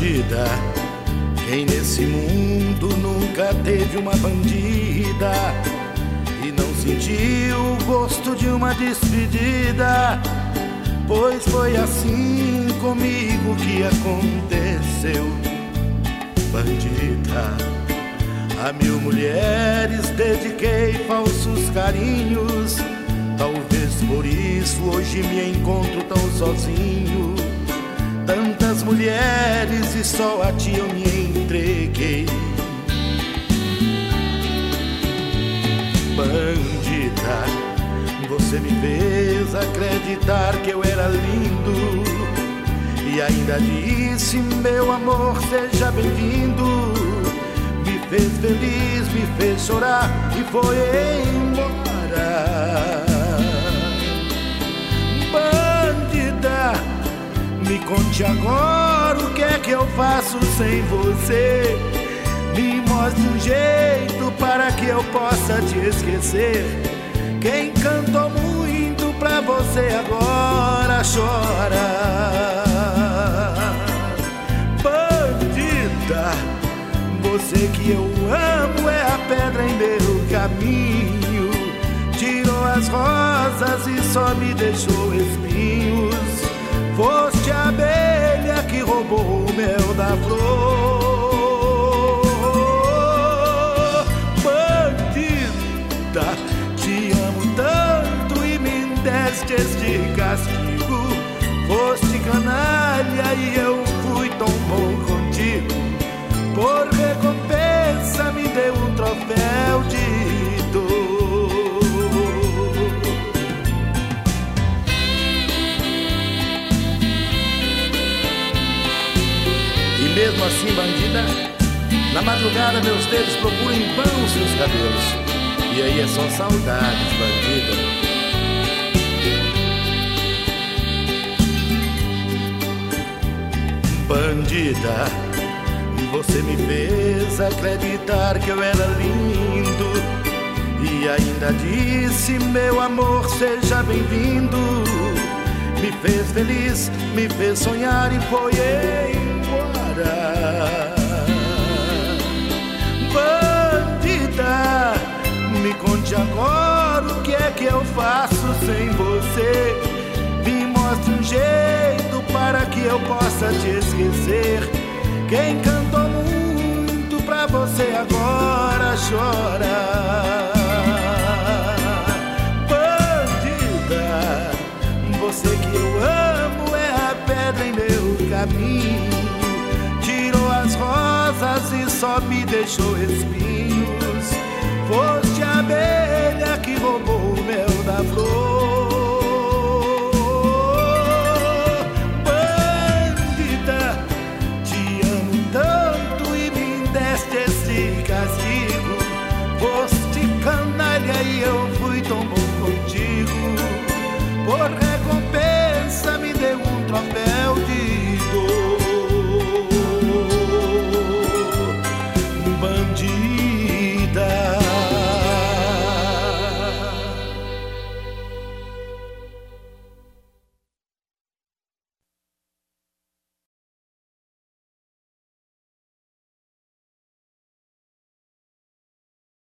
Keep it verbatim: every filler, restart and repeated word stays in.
Bandida, quem nesse mundo nunca teve uma bandida e não sentiu o gosto de uma despedida? Pois foi assim comigo que aconteceu. Bandida, a mil mulheres dediquei falsos carinhos. Talvez por isso hoje me encontro tão sozinho. Tantas mulheres e só a ti eu me entreguei. Bandida, você me fez acreditar que eu era lindo e ainda disse, meu amor, seja bem-vindo. Me fez feliz, me fez chorar e foi embora. Bandida, me conte agora o que é que eu faço sem você. Me mostre um jeito para que eu possa te esquecer. Quem cantou muito pra você agora chora. Bandida, você que eu amo é a pedra em meu caminho. Tirou as rosas e só me deixou espinhos. Foste a abelha que roubou o mel da flor. Bandida, te amo tanto e me deste este castigo. Foste canalha e eu fui tão bom contigo. Por recompensa me deu um troféu de dor. Mesmo assim, bandida, na madrugada meus dedos procuram em vão seus cabelos. E aí é só saudades, bandida. Bandida, você me fez acreditar que eu era lindo e ainda disse, meu amor, seja bem-vindo. Me fez feliz, me fez sonhar e foi embora. Bandida, me conte agora o que é que eu faço sem você. Me mostre um jeito para que eu possa te esquecer. Quem cantou muito pra você agora chora. Bandida, você que eu amo é a pedra em meu caminho. Tirou as rosas e só me deixou espinhos. Foste a abelha que roubou o mel da flor. Bandida, te amo tanto e me deste esse castigo. Foste canalha e eu fui tão bom contigo. Por recompensa me deu um troféu